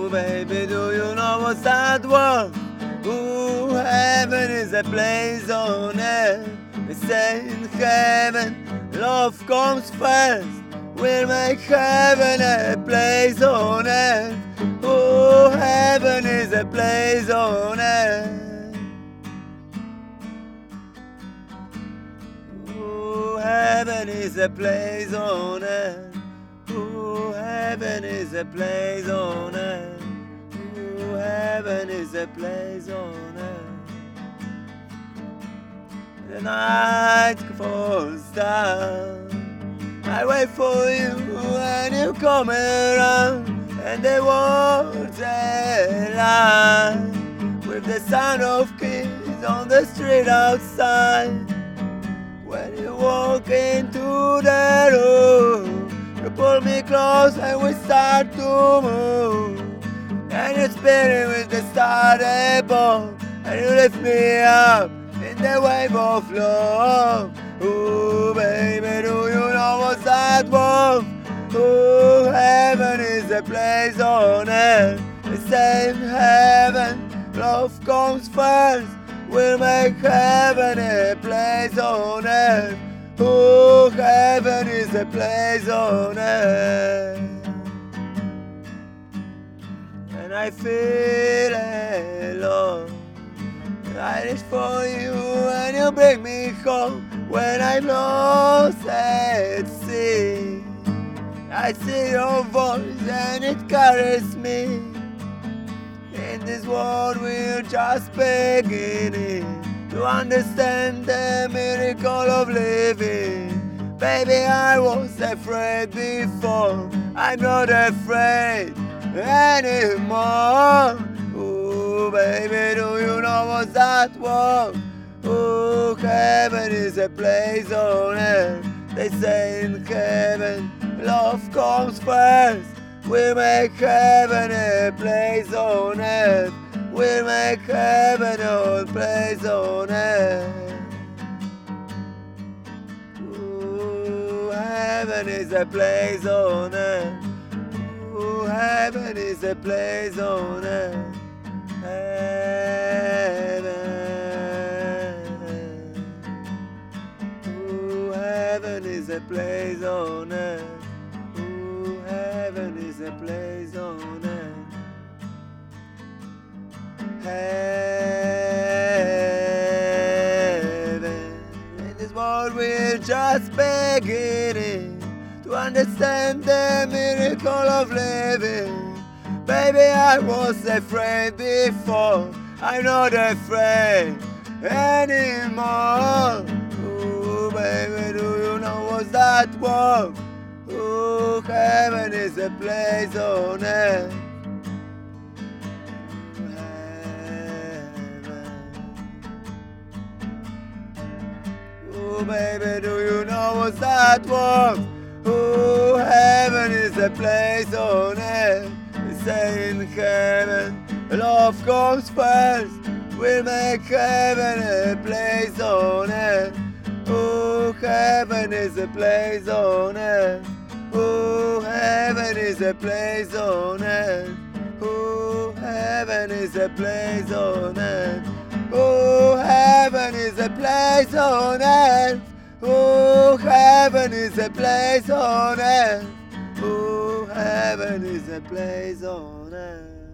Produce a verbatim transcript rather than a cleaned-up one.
baby, do you know what's that word? Ooh, heaven is a place on earth. They say in heaven, love comes first. We'll make heaven a place on earth. Ooh, heaven is a place on earth. Ooh, heaven is a place on earth. Ooh, heaven is a place on earth. Ooh, heaven is a place on earth. The night falls down. I wait for you when you come around, and the world's alive with the sound of kids on the street outside. When you walk into the room, you pull me close and we start to move. And you're spinning with the stars above, and you lift me up in the wave of love. Ooh, baby, do you know what's that word? Ooh, heaven is a place on earth. The same heaven, love comes first. We'll make heaven a place on earth. Ooh, heaven is a place on earth. And I feel alone. I reach for you and you bring me home. When I'm lost at sea, I see your voice and it carries me. In this world we're just beginning to understand the miracle of living. Baby, I was afraid before, I'm not afraid anymore. Ooh, baby, do you know what's that word? Ooh, heaven is a place on earth. They say in heaven, love comes first. We'll make heaven a place on earth. We'll make heaven a place on earth. Ooh, heaven is a place on earth. Ooh, heaven is a place on earth. Heaven. Ooh, heaven is a place on earth. Ooh, heaven is a place on earth. Heaven. In this world we're just beginning to understand the miracle of living. Baby, I was afraid before, I'm not afraid anymore. Ooh, baby, do you know what's that word? Ooh, heaven is a place on earth. Ooh, baby, do you know what's that word? Ooh, heaven is a place on earth. They say in heaven, love comes first. We'll make heaven a place on earth. Ooh, heaven is a place on earth. Ooh, heaven is a place on earth. Ooh, heaven is a place on earth. Ooh, heaven is a place on earth. Ooh, heaven is a place on earth. Ooh, heaven is a place on earth.